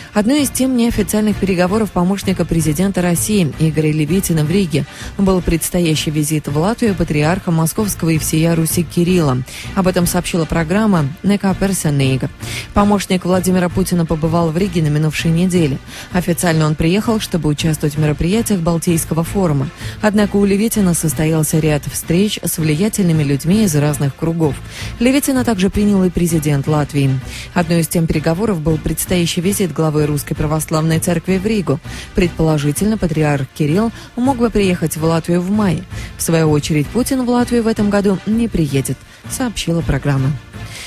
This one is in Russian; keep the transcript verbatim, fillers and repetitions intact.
Одной из тем неофициальных переговоров помощника президента России Игоря Левитина в Риге был предстоящий визит в Латвию патриарха Московского и всея Руси Кирилла. Об этом сообщила программа «Нека Персонейга». Помощник Владимира Путина побывал в Риге на минувшей неделе. Официально он приехал, чтобы участвовать в мероприятиях Балтийского форума. Однако у Левитина состоялся ряд встреч с влиятельными людьми из разных кругов. Левитина также принял и президент Латвии. Одной из тем переговоров был предстоящий визит главы Русской Православной Церкви в Ригу. Предположительно, патриарх Кирилл мог бы приехать в Латвию в мае. В свою очередь, Путин в Латвию в этом году не приедет, сообщила программа.